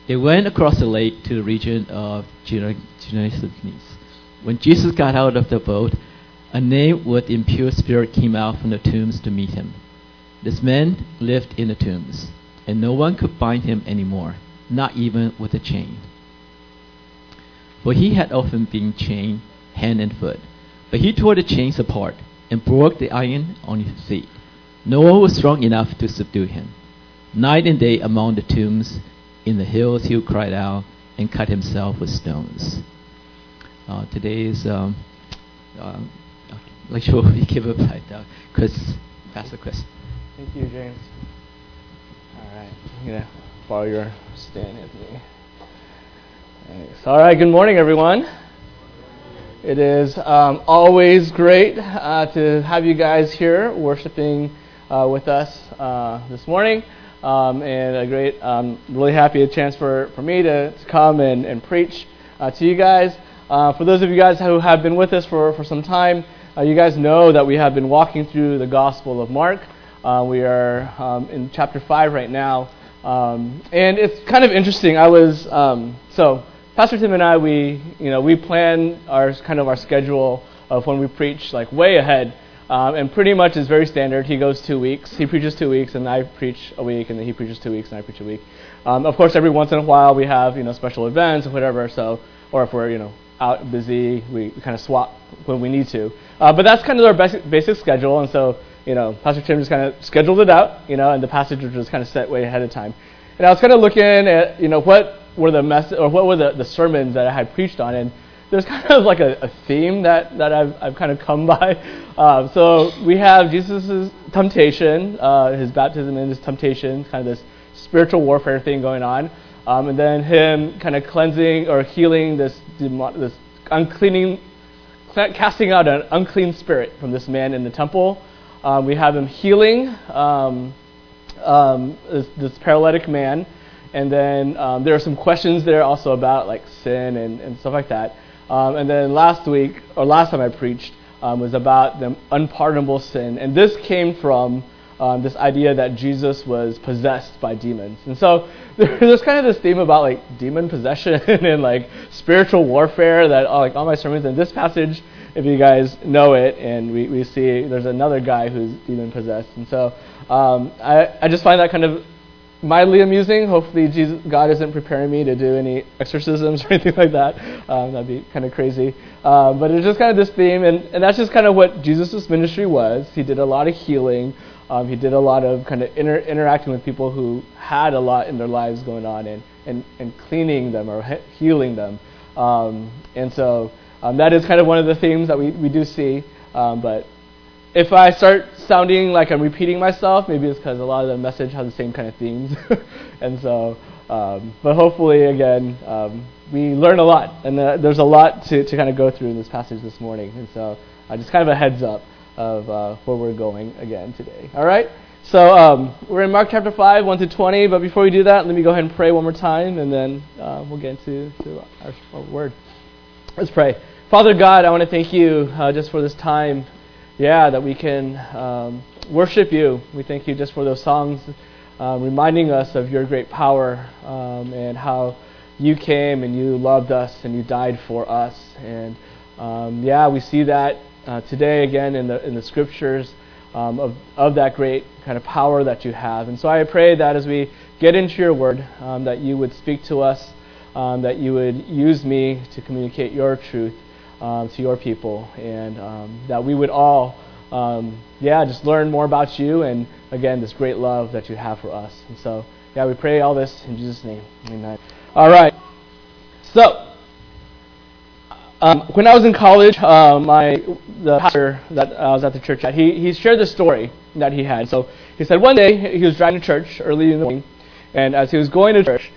They went across the lake to the region of Gennesaret. When Jesus got out of the boat, a man with impure spirit came out from the tombs to meet him. This man lived in the tombs, and no one could bind him anymore, not even with a chain. For he had often been chained hand and foot. But he tore the chains apart and broke the iron on his feet. No one was strong enough to subdue him. Night and day among the tombs in the hills he cried out and cut himself with stones. Today's lecture will be given by Pastor Chris. Thank you, James. All right, I'm going to borrow your stand, Anthony. Thanks. All right, good morning, everyone. It is always great to have you guys here worshiping with us this morning. And a great, really happy a chance for me to come and preach to you guys. For those of you guys who have been with us for some time, you guys know that we have been walking through the Gospel of Mark. We are in chapter 5 right now. And it's kind of interesting. So Pastor Tim and I, we plan our schedule of when we preach like way ahead. And pretty much is very standard. He goes 2 weeks. He preaches 2 weeks, and I preach a week, and then he preaches 2 weeks, and I preach a week. Of course, every once in a while we have special events or whatever. So, or if we're out busy, we kind of swap when we need to. But that's kind of our basic schedule. And so Pastor Tim just kind of scheduled it out, and the passage was just kind of set way ahead of time. And I was kind of looking at what were the sermons that I had preached on, and there's kind of like a theme that I've kind of come by. So we have Jesus' temptation, his baptism and his temptation, kind of this spiritual warfare thing going on, and then him kind of cleansing or healing this casting out an unclean spirit from this man in the temple. We have him healing this paralytic man, and then there are some questions there also about like sin and stuff like that. And then last time I preached was about the unpardonable sin. And this came from this idea that Jesus was possessed by demons. And so there's kind of this theme about like demon possession and like spiritual warfare that like all my sermons. And this passage, if you guys know it, and we see there's another guy who's demon possessed. And so I just find that kind of mildly amusing. Hopefully God isn't preparing me to do any exorcisms or anything like that. That'd be kind of crazy. But it's just kind of this theme, and that's just kind of what Jesus' ministry was. He did a lot of healing. He did a lot of kind of interacting with people who had a lot in their lives going on and cleaning them or healing them. And so that is kind of one of the themes that we do see. But if I start sounding like I'm repeating myself, maybe it's because a lot of the message has the same kind of themes. And so, but hopefully, again, we learn a lot. And there's a lot to kind of go through in this passage this morning. And so, just kind of a heads up of where we're going again today. All right? So, we're in Mark chapter 5, 1 to 20. But before we do that, let me go ahead and pray one more time. And then we'll get into our word. Let's pray. Father God, I want to thank you just for this time. That we can worship you. We thank you just for those songs reminding us of your great power and how you came and you loved us and you died for us. And we see that today again in the scriptures of that great kind of power that you have. And so I pray that as we get into your word, that you would speak to us, that you would use me to communicate your truth to your people, and that we would all just learn more about you and again this great love that you have for us. And so we pray all this in Jesus' name. Amen. All right. So when I was in college, the pastor that I was at the church at, he shared the story that he had. So he said one day he was driving to church early in the morning, and as he was going to church,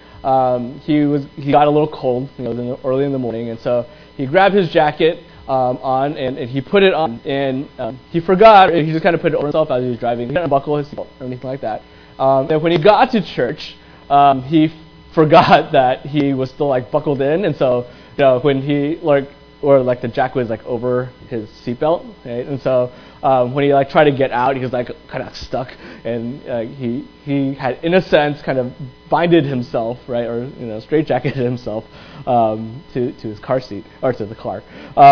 he got a little cold, early in the morning, and so he grabbed his jacket on and he put it on, and he forgot, or he just kind of put it over himself as he was driving. He didn't buckle his seatbelt or anything like that. And when he got to church, he forgot that he was still like buckled in, and so when he or like the jack was like over his seatbelt, right? And so when he like tried to get out, he was like kind of stuck, and he had, in a sense, kind of binded himself, right, or straitjacketed himself to his car seat or to the car,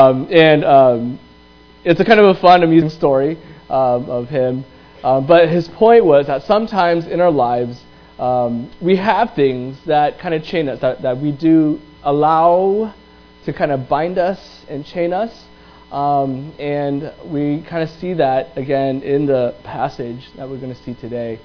and it's a kind of a fun, amusing story of him. But his point was that sometimes in our lives we have things that kind of chain us, that we do allow to kind of bind us and chain us. And we kind of see that again in the passage that we're going to see today.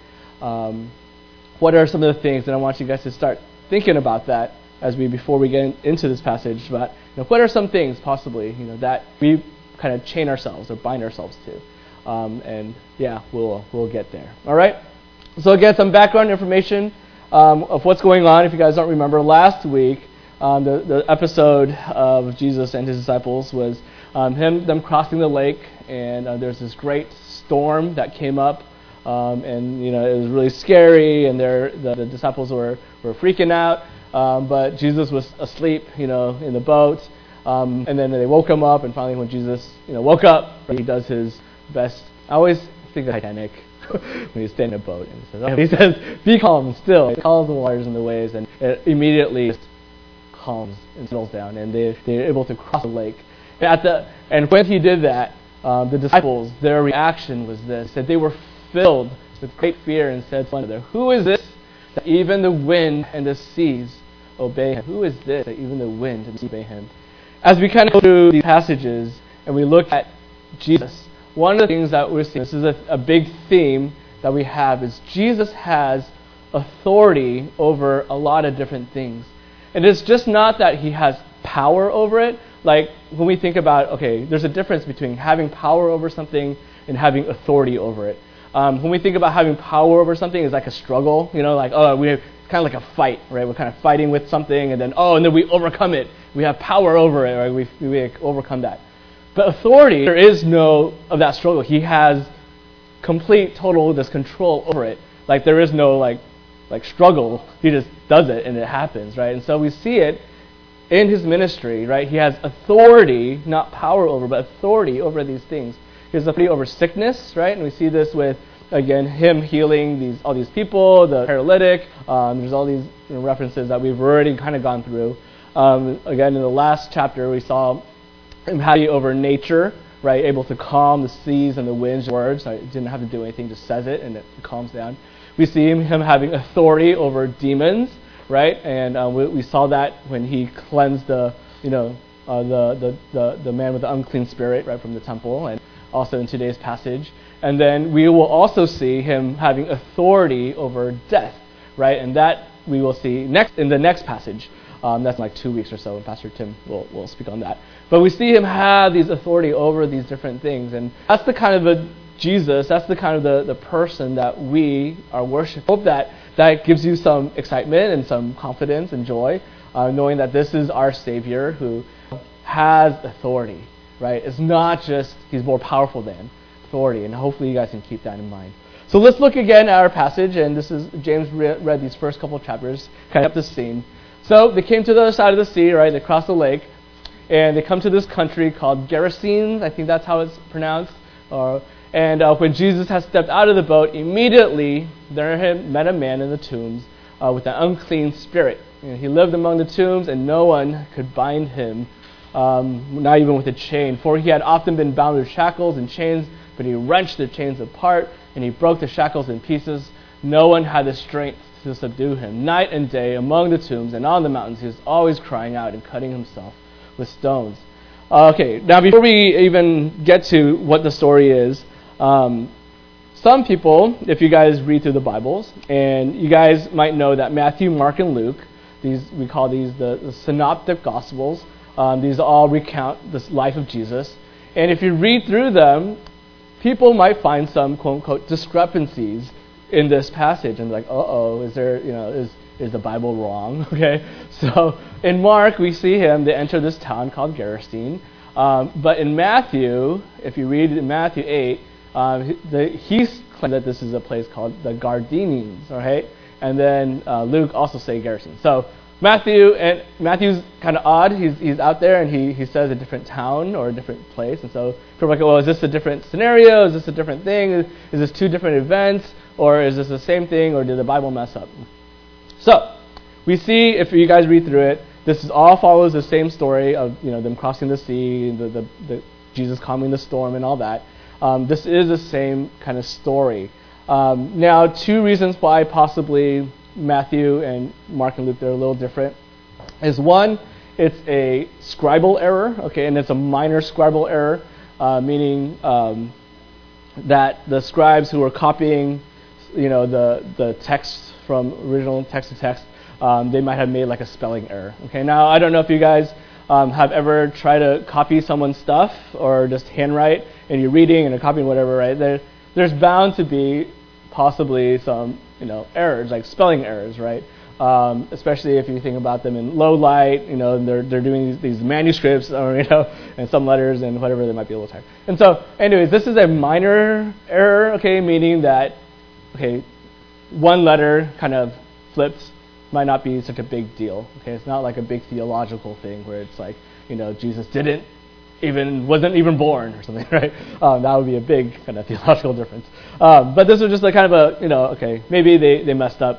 What are some of the things, and I want you guys to start thinking about that before we get into this passage, about what are some things possibly that we kind of chain ourselves or bind ourselves to. And yeah, we'll get there. All right. So again, some background information of what's going on. If you guys don't remember, last week the episode of Jesus and his disciples was them crossing the lake, and there's this great storm that came up, and it was really scary, and the disciples were freaking out, but Jesus was asleep, in the boat, and then they woke him up, and finally when Jesus woke up, he does his best. I always think of Titanic when he's staying in a boat, and he says, "Be calm and still." He calls the waters and the waves, and it immediately calms and settles down, and they're able to cross the lake. And when he did that, the disciples, their reaction was this: that they were filled with great fear and said to one another, "Who is this that even the wind and the seas obey him?" Who is this that even the wind and the seas obey him? As we kind of go through these passages and we look at Jesus, one of the things that we're seeing, this is a big theme that we have, is Jesus has authority over a lot of different things. And it's just not that he has power over it. Like when we think about, okay, there's a difference between having power over something and having authority over it. When we think about having power over something, it's like a struggle, it's kind of like a fight, right? We're kind of fighting with something, and then we overcome it. We have power over it, right? We overcome that. But authority, there is no of that struggle. He has complete, total control over it. Like there is no like struggle. He just does it and it happens, right? And so we see it in his ministry, right? He has authority, not power over, but authority over these things. He has authority over sickness, right? And we see this with, again, him healing all these people, the paralytic. There's all these references that we've already kind of gone through. Again, in the last chapter, we saw him having over nature, right? Able to calm the seas and the winds. Words, right? Didn't have to do anything, just says it and it calms down. We see him having authority over demons, right? And we saw that when he cleansed the man with the unclean spirit, right, from the temple, and also in today's passage. And then we will also see him having authority over death, right? And that we will see in the next passage. That's in like 2 weeks or so, and Pastor Tim will speak on that. But we see him have these authority over these different things, and that's the kind of the Jesus, that's the kind of the person that we are worshiping. Hope that gives you some excitement and some confidence and joy, knowing that this is our Savior who has authority, right? It's not just he's more powerful than authority, and hopefully you guys can keep that in mind. So let's look again at our passage, and this is James read these first couple of chapters, kind of up the scene. So they came to the other side of the sea, right? They crossed the lake, and they come to this country called Gerasenes. I think that's how it's pronounced. And when Jesus had stepped out of the boat, immediately there met a man in the tombs with an unclean spirit. He lived among the tombs, and no one could bind him, not even with a chain. For he had often been bound with shackles and chains, but he wrenched the chains apart, and he broke the shackles in pieces. No one had the strength to subdue him. Night and day, among the tombs and on the mountains, he was always crying out and cutting himself with stones. Okay, now before we even get to what the story is, some people, if you guys read through the Bibles, and you guys might know that Matthew, Mark, and Luke, we call these the synoptic Gospels. These all recount the life of Jesus. And if you read through them, people might find some quote-unquote discrepancies in this passage, and like, is there, is the Bible wrong? Okay, so in Mark we see they enter this town called Gerasene, but in Matthew, if you read in Matthew 8, he claims that this is a place called the Gadarenes, all right, and then Luke also say Gerasene. So Matthew's kind of odd. He's out there and he says a different town or a different place. And so people are like, well, is this a different scenario? Is this a different thing? Is this two different events? Or is this the same thing? Or did the Bible mess up? So we see, if you guys read through it, this all follows the same story of them crossing the sea, the Jesus calming the storm and all that. This is the same kind of story. Now, two reasons why possibly Matthew and Mark and Luke, they're a little different, is one, it's a scribal error, okay, and it's a minor scribal error, meaning that the scribes who were copying, the text from original text to text, they might have made like a spelling error. Okay, now I don't know if you guys have ever tried to copy someone's stuff or just handwrite, and you're reading and copying whatever, right? There's bound to be possibly some errors, like spelling errors, right? Especially if you think about them in low light, and they're doing these manuscripts, or and some letters and whatever, they might be a little tired. And so, anyways, this is a minor error, okay, meaning that, one letter kind of flipped might not be such a big deal. Okay, it's not like a big theological thing where it's like, Jesus wasn't even born or something, right? That would be a big kind of theological difference. But this was just a kind of a, maybe they messed up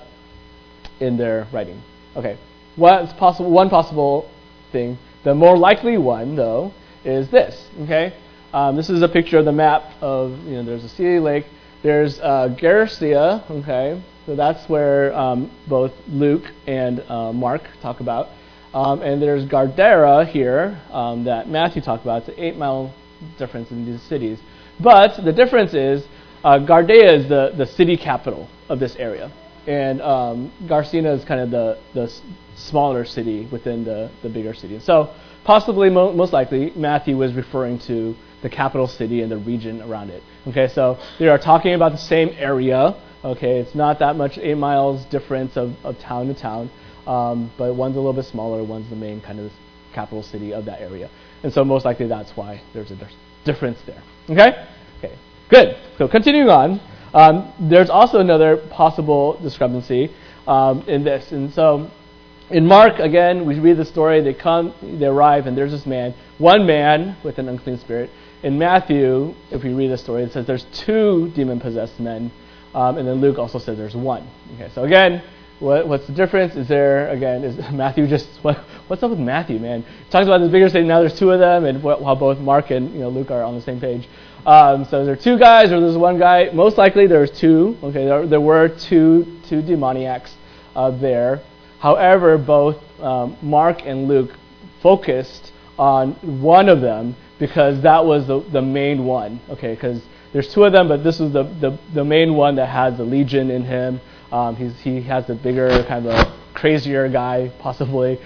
in their writing. Okay, one possible thing. The more likely one, though, is this. Okay, this is a picture of the map of, there's a sea, lake. There's Gerasea. Okay, so that's where both Luke and Mark talk about. And there's Gadara here that Matthew talked about. It's an 8-mile difference in these cities. But the difference is Gardea is the city capital of this area. And Garcina is kind of the smaller city within the bigger city. So possibly, most likely, Matthew was referring to the capital city and the region around it. Okay, so they are talking about the same area. Okay, it's not that much 8 miles difference of town to town. But one's a little bit smaller, one's the main kind of capital city of that area. And so most likely that's why there's a difference there. Okay? Okay, good. So continuing on, there's also another possible discrepancy in this. And so in Mark, again, we read the story, they arrive, and there's this one man with an unclean spirit. In Matthew, if we read the story, it says there's 2 demon-possessed men, and then Luke also says there's 1. Okay, so again, what's the difference? Is Matthew just, what's up with Matthew, man? He talks about this bigger city, now there's 2 of them, and while both Mark and Luke are on the same page. So there are 2 guys, or there's 1 guy. Most likely there's 2. Okay, there were two demoniacs there. However, both Mark and Luke focused on one of them because that was the main one. Okay, because there's 2 of them, but this was the main one that has the legion in him. He has the bigger, kind of a crazier guy, possibly,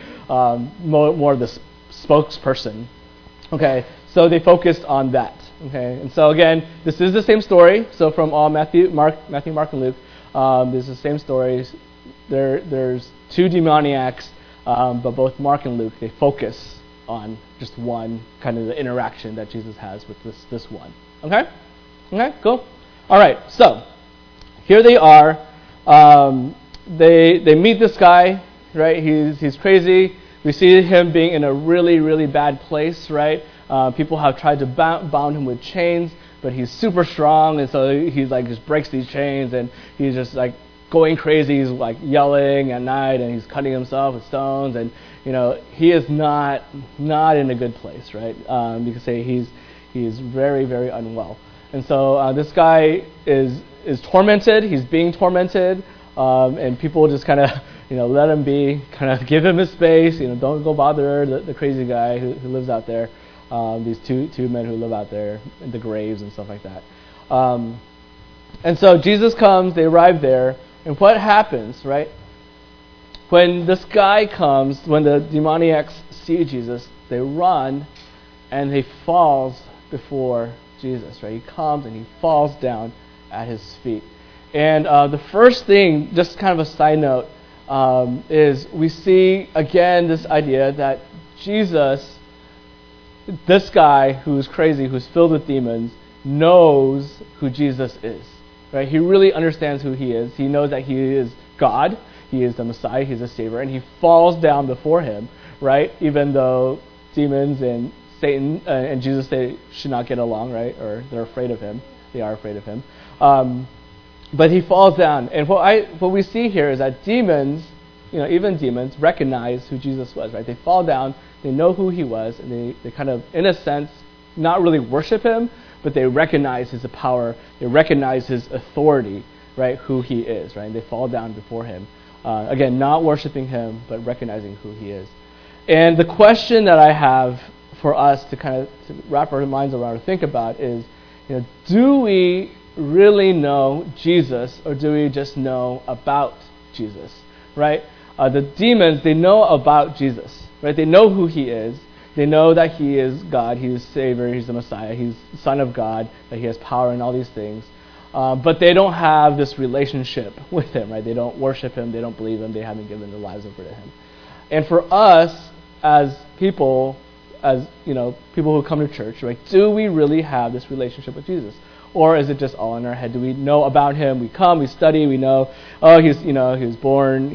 more of the spokesperson. Okay, so they focused on that. Okay, and so again, this is the same story. So from all Matthew, Mark, and Luke, this is the same stories. There's 2 demoniacs, but both Mark and Luke, they focus on just one, kind of the interaction that Jesus has with this one. Okay, cool. All right, so here they are. They meet this guy, right? He's crazy. We see him being in a really, really bad place, right? People have tried to bound him with chains, but he's super strong, and so he's like just breaks these chains, and he's just like going crazy. He's like yelling at night, and he's cutting himself with stones, and he is not in a good place, right? You could say he's very, very unwell, and so this guy is tormented. He's being tormented, and people just kind of let him be, kind of give him his space. Don't go bother the crazy guy who lives out there. These two men who live out there in the graves and stuff like that. And so Jesus comes. They arrive there, and what happens, right? When this guy comes, when the demoniacs see Jesus, they run, and he falls before Jesus. Right? He comes and he falls down at his feet. And the first thing, just kind of a side note, is we see again this idea that Jesus, this guy who's crazy, who's filled with demons, knows who Jesus is. Right? He really understands who he is. He knows that he is God. he is the Messiah, he's the Savior, and he falls down before him, right? Even though demons and Satan and Jesus, they should not get along, right? Or they're afraid of him. They are afraid of him. But he falls down. And what we see here is that demons, even demons, recognize who Jesus was, right? They fall down, they know who he was, and they kind of, in a sense, not really worship him, but they recognize his power, they recognize his authority, right? Who he is, right? And they fall down before him. Again, not worshiping him, but recognizing who he is. And the question that I have for us to wrap our minds around or think about is, do we really know Jesus, or do we just know about Jesus, right? The demons, they know about Jesus, right? They know who he is. They know that he is God, he is Savior, he's the Messiah, he's the Son of God, that he has power and all these things. But they don't have this relationship with him, right? They don't worship him, they don't believe him, they haven't given their lives over to him. And for us, as people, people who come to church, right? Do we really have this relationship with Jesus? Or is it just all in our head? Do we know about him? We come, we study, we know, he was born,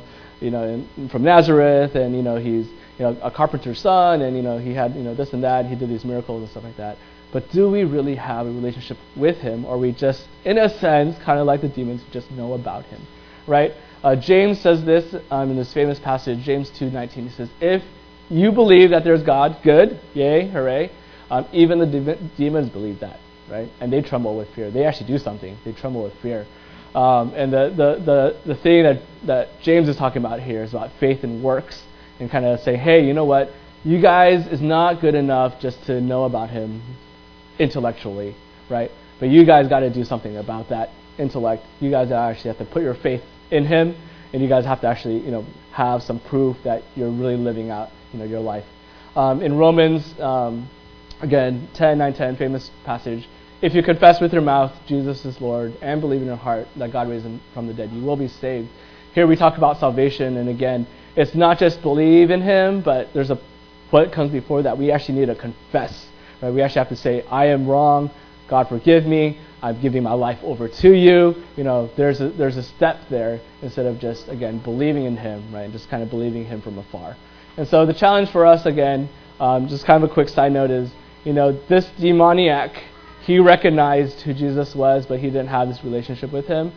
from Nazareth, and, he's, a carpenter's son, and, he had, this and that, he did these miracles and stuff like that. But do we really have a relationship with him, or we just, in a sense, kind of like the demons, just know about him, right? James says this in this famous passage, James 2:19. He says, if you believe that there's God, good, yay, hooray. Even the demons believe that, right? And they tremble with fear. They actually do something. They tremble with fear. And the thing that James is talking about here is about faith and works, and kind of say, hey, you know what? You guys is not good enough just to know about him intellectually, right? But you guys got to do something about that intellect. You guys actually have to put your faith in him, and you guys have to actually, have some proof that you're really living out, your life. In Romans, again, 10:9-10, famous passage. If you confess with your mouth Jesus is Lord and believe in your heart that God raised him from the dead, you will be saved. Here we talk about salvation, and again, it's not just believe in him, but there's what comes before that. We actually need to confess, right? We actually have to say, I am wrong. God forgive me. I'm giving my life over to you. There's a step there instead of just, again, believing in him, right? Just kind of believing him from afar. And so the challenge for us, again, just kind of a quick side note is, this demoniac, he recognized who Jesus was, but he didn't have this relationship with him.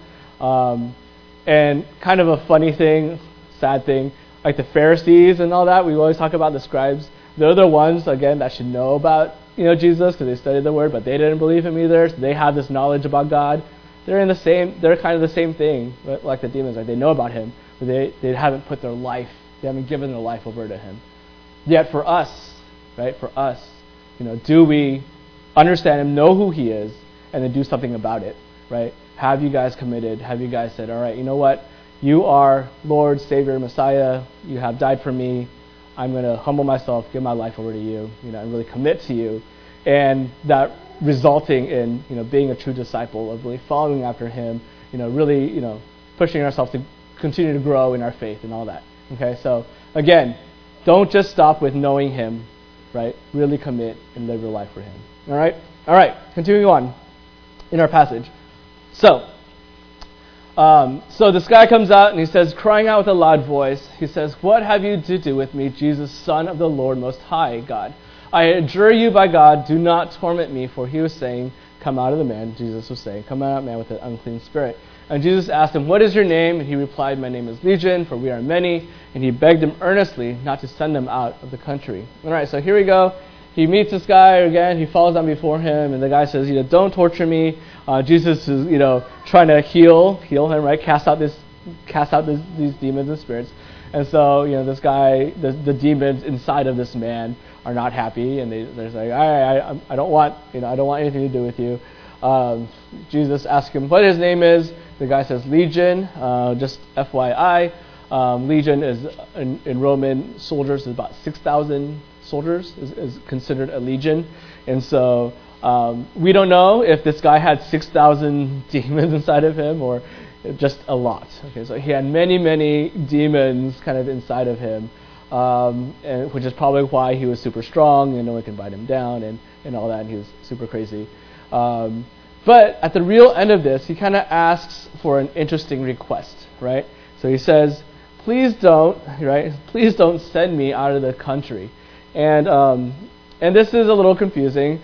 And kind of a funny thing, sad thing, like the Pharisees and all that, we always talk about the scribes. They're the ones, again, that should know about Jesus, because they studied the word, but they didn't believe him either. So they have this knowledge about God. They're kind of the same thing, like the demons. Like they know about him, but they haven't put their life, they haven't given their life over to him. Yet for us, right? For us, do we understand him, know who he is, and then do something about it, right? Have you guys committed? Have you guys said, all right, you know what? You are Lord, Savior, Messiah. You have died for me. I'm going to humble myself, give my life over to you, and really commit to you. And that resulting in, being a true disciple, of really following after him, really, pushing ourselves to continue to grow in our faith and all that. Okay, so again, don't just stop with knowing him, right? Really commit and live your life for him. All right, continuing on in our passage. So this guy comes out and he says, crying out with a loud voice, he says, what have you to do with me, Jesus, Son of the Lord Most High, God? I adjure you by God, do not torment me. For he was saying, come out of the man. Jesus was saying, come out of the man with an unclean spirit. And Jesus asked him, what is your name? And he replied, my name is Legion, for we are many. And he begged him earnestly not to send them out of the country. All right, so here we go. He meets this guy again. He falls down before him, and the guy says, don't torture me. Jesus is, trying to heal him, right? Cast out these demons and spirits. And so, this guy, the demons inside of this man are not happy, and they're like, I don't want anything to do with you. Jesus asks him what his name is. The guy says Legion. Just FYI, Legion is in Roman soldiers is about 6,000 soldiers is considered a legion, and so we don't know if this guy had 6,000 demons inside of him or just a lot. Okay, so he had many demons kind of inside of him, and which is probably why he was super strong and no one could bite him down and all that. And he was super crazy. But at the real end of this, he kind of asks for an interesting request, right? So he says, please don't, right? Please don't send me out of the country. And this is a little confusing.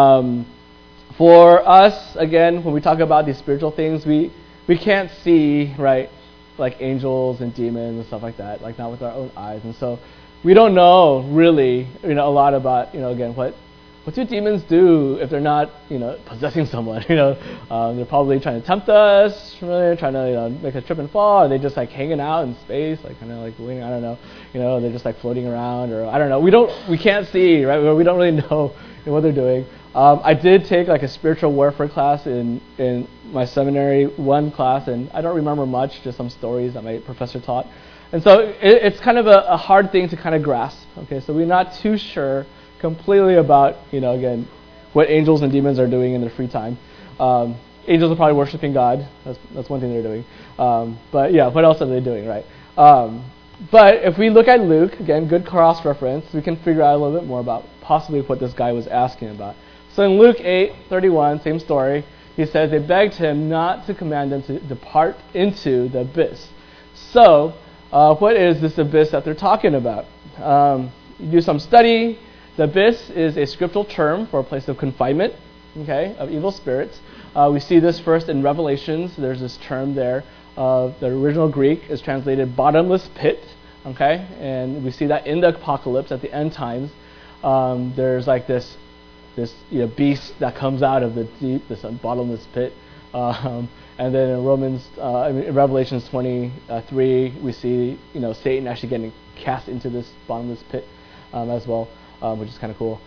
For us, again, when we talk about these spiritual things, we can't see, right, like angels and demons and stuff like that, like not with our own eyes. And so we don't know really, a lot about, again, what do demons do if they're not, possessing someone? They're probably trying to tempt us, really trying to, make us trip and fall. Are they just like hanging out in space, like kind of like waiting? I don't know. They're just like floating around, or I don't know. We can't see, right? We don't really know what they're doing. I did take like a spiritual warfare class in my seminary, one class, and I don't remember much, just some stories that my professor taught. And so it's kind of a hard thing to kind of grasp. Okay, so we're not too sure completely about, again, what angels and demons are doing in their free time. Angels are probably worshiping God. That's one thing they're doing. But yeah, what else are they doing, right? But if we look at Luke, again, good cross-reference, we can figure out a little bit more about possibly what this guy was asking about. So in Luke 8:31, same story, he says they begged him not to command them to depart into the abyss. So what is this abyss that they're talking about? You do some study. The abyss is a scriptural term for a place of confinement, okay, of evil spirits. We see this first in Revelations. There's this term there. The original Greek is translated bottomless pit, okay, and we see that in the apocalypse at the end times. There's like this beast that comes out of the deep, this bottomless pit. And then in Revelations 23, we see Satan actually getting cast into this bottomless pit as well, which is kind of cool.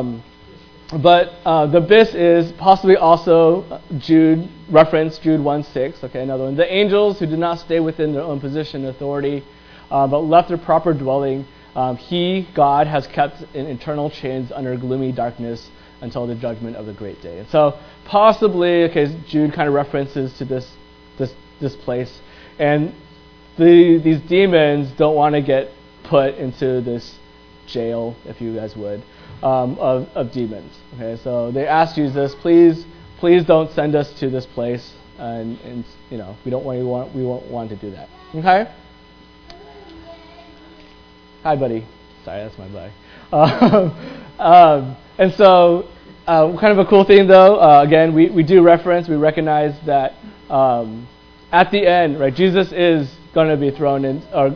But the abyss is possibly also Jude 1:6. Okay, another one. The angels who did not stay within their own position and authority, but left their proper dwelling, God, has kept in eternal chains under gloomy darkness until the judgment of the great day. And so possibly, okay, Jude kind of references to this place, and these demons don't want to get put into this jail, if you guys would, of demons. Okay, so they ask Jesus, please don't send us to this place, and we won't want to do that. Okay. Hi, buddy. Sorry, that's my buddy. And so, kind of a cool thing, though. Again, we recognize that at the end, right? Jesus is going to be thrown in, or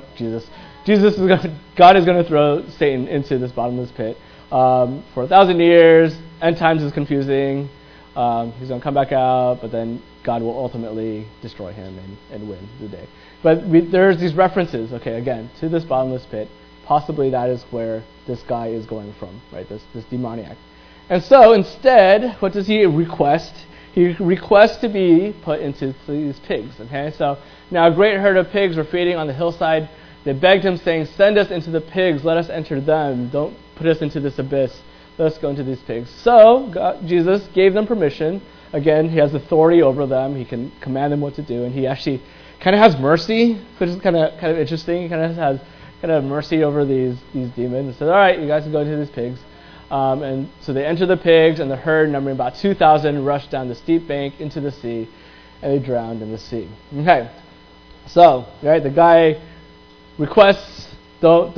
God is going to throw Satan into this bottomless pit for 1,000 years. End times is confusing. He's going to come back out, but then God will ultimately destroy him and win the day. But there's these references, okay, again, to this bottomless pit. Possibly that is where this guy is going from, right? This demoniac. And so instead, what does he request? He requests to be put into these pigs. Okay, so now a great herd of pigs were feeding on the hillside. They begged him, saying, "Send us into the pigs. Let us enter them. Don't put us into this abyss. Let us go into these pigs." So Jesus gave them permission. Again, he has authority over them. He can command them what to do, and he actually kind of has mercy, which is kind of interesting. He kind of has mercy over these demons, and said, "All right, you guys can go into these pigs." And so they enter the pigs, and the herd, numbering about 2,000, rushed down the steep bank into the sea, and they drowned in the sea. Okay, so right, the guy requests, don't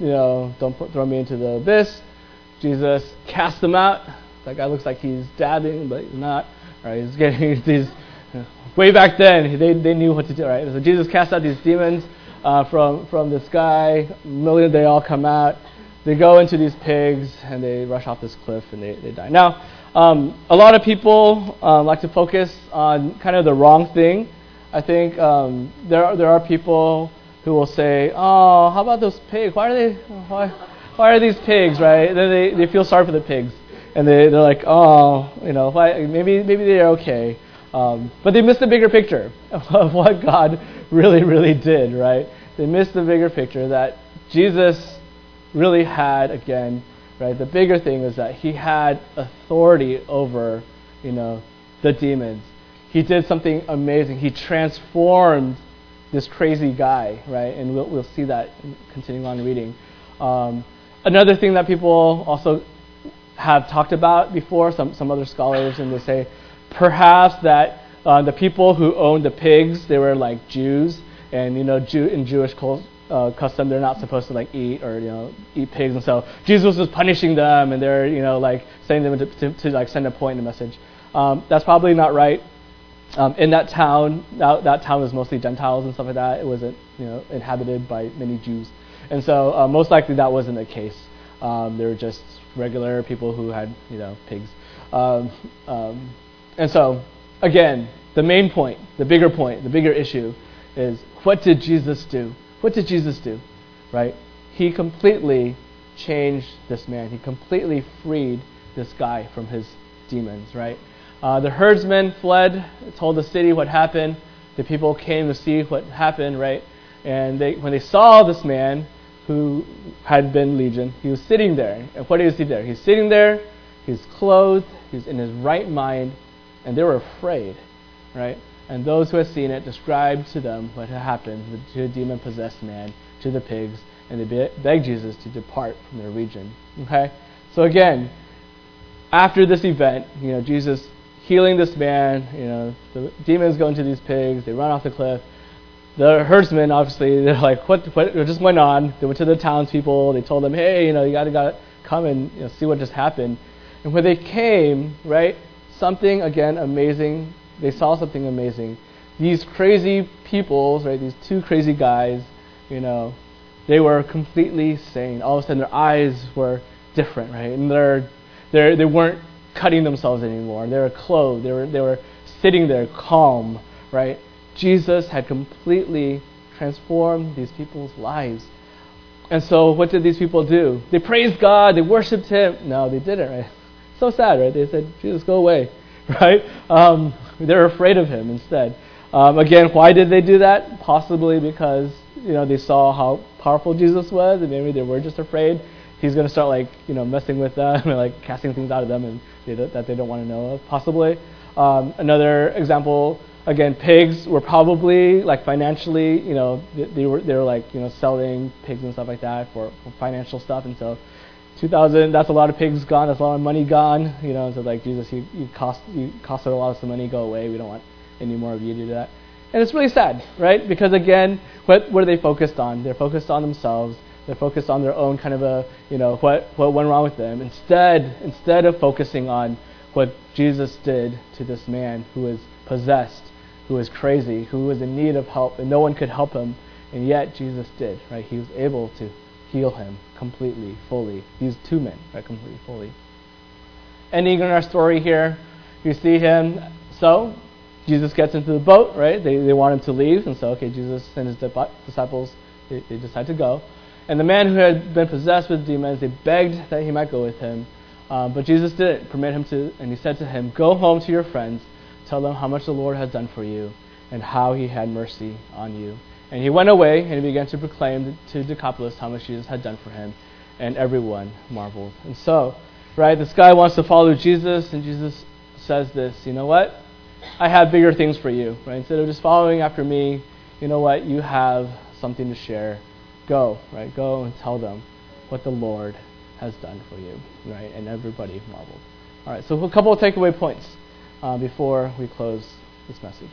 throw me into the abyss. Jesus casts them out. That guy looks like he's dabbing, but he's not. Right, he's getting these. Way back then, they knew what to do. Right, so Jesus casts out these demons. From this guy, they all come out. They go into these pigs and they rush off this cliff and they die. Now, a lot of people like to focus on kind of the wrong thing. I think there are people who will say, "Oh, how about those pigs? Why are these pigs?" Right? And then they feel sorry for the pigs and they're like, "Oh, why? Maybe they're okay." But they missed the bigger picture of what God really did, right? They missed the bigger picture that Jesus really had, again, right? The bigger thing is that he had authority over, the demons. He did something amazing. He transformed this crazy guy, right? And we'll see that continuing on reading. Another thing that people also have talked about before, some other scholars, and they say, perhaps that the people who owned the pigs, they were like Jews, And in Jewish custom, they're not supposed to eat eat pigs, and so Jesus was punishing them, and they're sending them to send a point in the message. That's probably not right. In that town, that town was mostly Gentiles and stuff like that. It wasn't inhabited by many Jews, and so most likely that wasn't the case. They were just regular people who had pigs, and so again, the main point, the bigger issue is, what did Jesus do? What did Jesus do? Right? He completely changed this man. He completely freed this guy from his demons, right? The herdsmen fled, told the city what happened. The people came to see what happened, right? And when they saw this man who had been legion, he was sitting there. And what is he there? He's sitting there, he's clothed, he's in his right mind, and they were afraid, right? And those who had seen it described to them what had happened to the demon-possessed man, to the pigs, and they begged Jesus to depart from their region. Okay? So again, after this event, Jesus healing this man, the demons go into these pigs, they run off the cliff. The herdsmen, obviously, they're like, what just went on? They went to the townspeople, they told them, hey, you gotta come and see what just happened. And when they came, right, something, again, amazing, they saw something amazing. These crazy people, right, these two crazy guys, they were completely sane. All of a sudden their eyes were different, right? And they weren't cutting themselves anymore. They were clothed. They were sitting there calm, right? Jesus had completely transformed these people's lives. And so what did these people do? They praised God. They worshipped Him. No, they didn't, right? So sad, right? They said, Jesus, go away, right? They're afraid of Him instead. Again, why did they do that? Possibly because, they saw how powerful Jesus was, and maybe they were just afraid He's going to start, messing with them and, casting things out of them and that they don't want to know of, possibly. Another example, again, pigs were probably, financially, they were selling pigs and stuff like that for financial stuff, and so 2,000, that's a lot of pigs gone, that's a lot of money gone, so Jesus, you cost a lot of money, go away, we don't want any more of you to do that. And it's really sad, right? Because again, what are they focused on? They're focused on themselves. They're focused on their own kind of what went wrong with them. Instead of focusing on what Jesus did to this man who was possessed, who was crazy, who was in need of help, and no one could help him, and yet Jesus did, right? He was able to heal him completely, fully. These two men, right, completely, fully. Ending in our story here, you see him. So Jesus gets into the boat, right? They want him to leave, and so Jesus and his disciples they decide to go. And the man who had been possessed with demons, they begged that he might go with him, but Jesus didn't permit him to. And he said to him, "Go home to your friends, tell them how much the Lord has done for you, and how He had mercy on you." And he went away and he began to proclaim to Decapolis how much Jesus had done for him, and everyone marveled. And so, right, this guy wants to follow Jesus, and Jesus says this, you know what? I have bigger things for you, right? Instead of just following after me, you know what? You have something to share. Go, right? Go and tell them what the Lord has done for you, right? And everybody marveled. All right, so a couple of takeaway points before we close this message.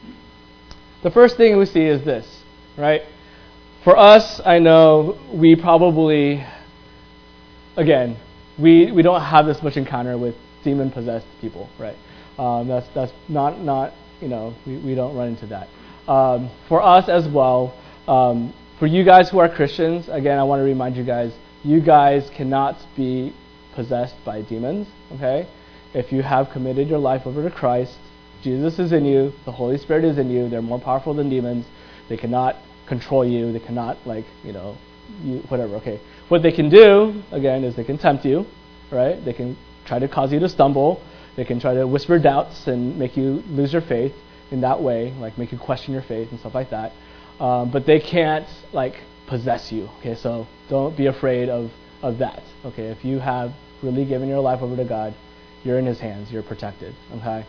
The first thing we see is this, right? For us, I know we probably, again, we don't have this much encounter with demon-possessed people, right? That's not we don't run into that. For us as well, for you guys who are Christians, again, I want to remind you guys cannot be possessed by demons, okay? If you have committed your life over to Christ, Jesus is in you, the Holy Spirit is in you, they're more powerful than demons, they cannot control you, they cannot, whatever, okay? What they can do, again, is they can tempt you, right? They can try to cause you to stumble, they can try to whisper doubts and make you lose your faith in that way, make you question your faith and stuff like that. But they can't, possess you, okay? So don't be afraid of that, okay? If you have really given your life over to God, you're in His hands, you're protected, okay?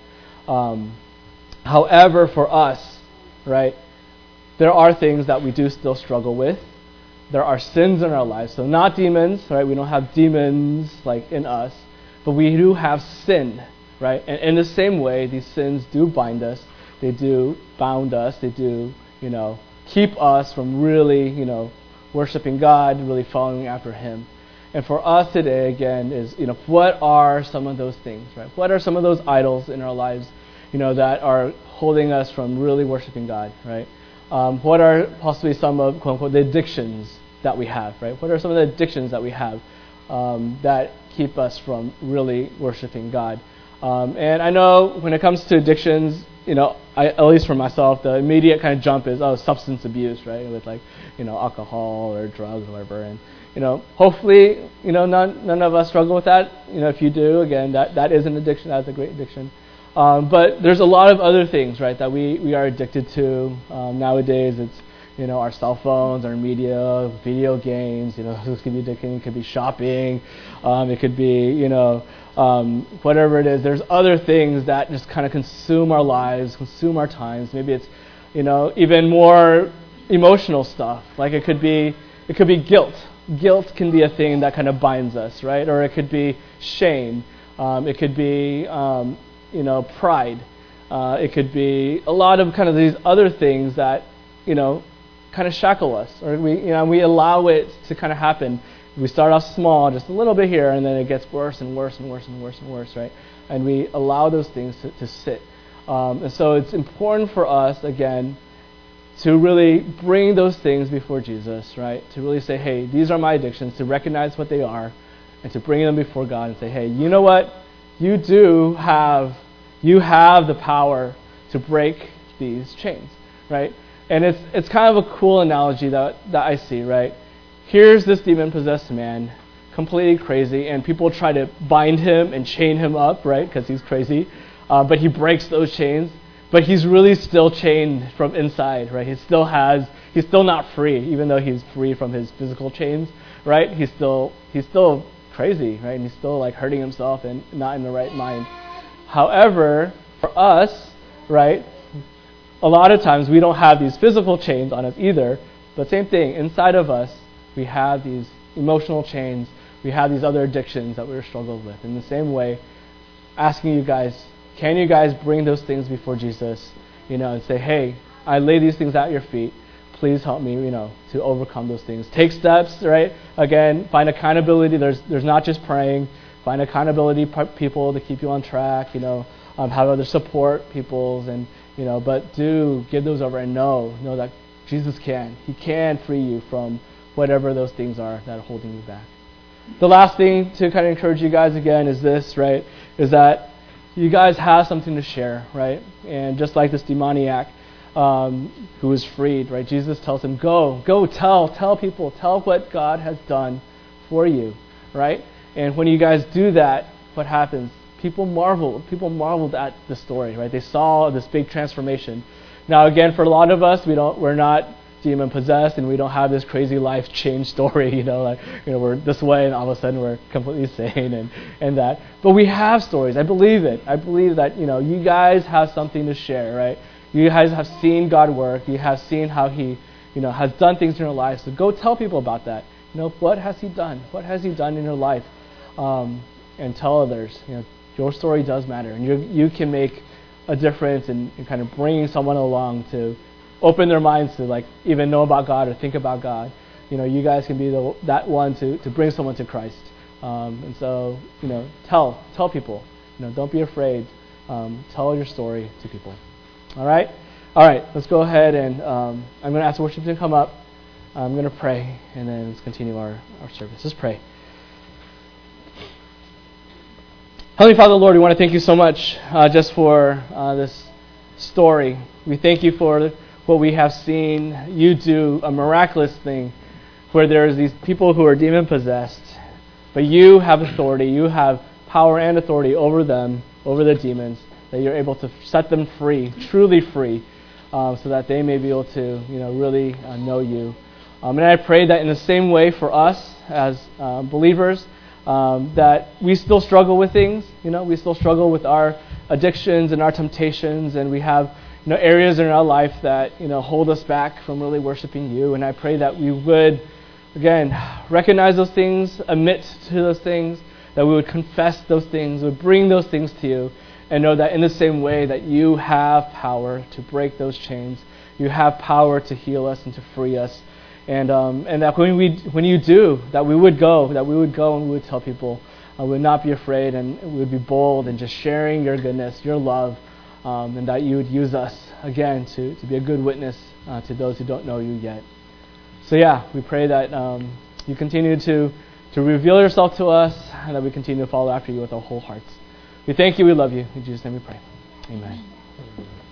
However, for us, right, there are things that we do still struggle with. There are sins in our lives. So not demons, right? We don't have demons in us, but we do have sin, right? And in the same way, these sins do bind us. They do bound us. They do, keep us from really, worshiping God, really following after Him. And for us today, again, is, what are some of those things, right? What are some of those idols in our lives, that are holding us from really worshiping God, right? What are possibly some of, quote unquote, the addictions that we have, right? What are some of the addictions that we have that keep us from really worshiping God? And I know when it comes to addictions, at least for myself, the immediate kind of jump is, substance abuse, right? With alcohol or drugs or whatever. And, hopefully, none of us struggle with that. If you do, again, that is an addiction. That's a great addiction. But there's a lot of other things, right, that we are addicted to nowadays. It's, our cell phones, our media, video games. This could be addicting. It could be shopping. It could be, whatever it is. There's other things that just kind of consume our lives, consume our times. Maybe it's, even more emotional stuff. Like it could be guilt. Guilt can be a thing that kind of binds us, right? Or it could be shame. It could be, pride. It could be a lot of kind of these other things that, kind of shackle us, or we allow it to kind of happen. We start off small, just a little bit here, and then it gets worse and worse and worse and worse and worse, right? And we allow those things to sit. And so it's important for us, again, to really bring those things before Jesus, right? To really say, hey, these are my addictions, to recognize what they are, and to bring them before God and say, hey, you know what? You have the power to break these chains, right? And it's kind of a cool analogy that I see, right? Here's this demon-possessed man, completely crazy, and people try to bind him and chain him up, right? Because he's crazy. But he breaks those chains. But he's really still chained from inside, right? He's still not free, even though he's free from his physical chains, right? He's still crazy, right? And he's still hurting himself and not in the right mind. However, for us, right, a lot of times we don't have these physical chains on us either, but same thing, inside of us, we have these emotional chains, we have these other addictions that we're struggling with. In the same way, asking you guys, can you guys bring those things before Jesus, and say, hey, I lay these things at your feet, please help me, to overcome those things. Take steps, right? Again, find accountability. There's not just praying. Find accountability people to keep you on track, have other support peoples, and but do give those over and know that Jesus can. He can free you from whatever those things are that are holding you back. The last thing to kind of encourage you guys again is this, right? Is that you guys have something to share, right? And just like this demoniac who was freed, right? Jesus tells him, go tell people, tell what God has done for you, right? And when you guys do that, what happens? People marveled at the story, right? They saw this big transformation. Now, again, for a lot of us, we're not demon possessed, and we don't have this crazy life change story, we're this way, and all of a sudden we're completely sane and that. But we have stories. I believe it. I believe that you guys have something to share, right? You guys have seen God work. You have seen how He, has done things in your life. So go tell people about that. What has He done? What has He done in your life? And tell others. Your story does matter, and you can make a difference in kind of bringing someone along to open their minds to even know about God or think about God. You guys can be that one to bring someone to Christ. And so tell people. Don't be afraid. Tell your story to people. All right. Let's go ahead and I'm going to ask the worship team to come up. I'm going to pray, and then let's continue our service. Let's pray. Heavenly Father, Lord, we want to thank you so much just for this story. We thank you for what we have seen you do, a miraculous thing where there's these people who are demon-possessed, but you have authority, you have power and authority over them, over the demons, that you're able to set them free, truly free, so that they may be able to really know you. And I pray that in the same way for us as believers, that we still struggle with things. We still struggle with our addictions and our temptations, and we have areas in our life that hold us back from really worshiping you. And I pray that we would, again, recognize those things, admit to those things, that we would confess those things, would bring those things to you, and know that in the same way that you have power to break those chains, you have power to heal us and to free us. And that when you do, that we would go and we would tell people, we would not be afraid, and we would be bold in just sharing your goodness, your love, and that you would use us again to be a good witness to those who don't know you yet. So yeah, we pray that you continue to reveal yourself to us, and that we continue to follow after you with our whole hearts. We thank you, we love you. In Jesus' name we pray. Amen.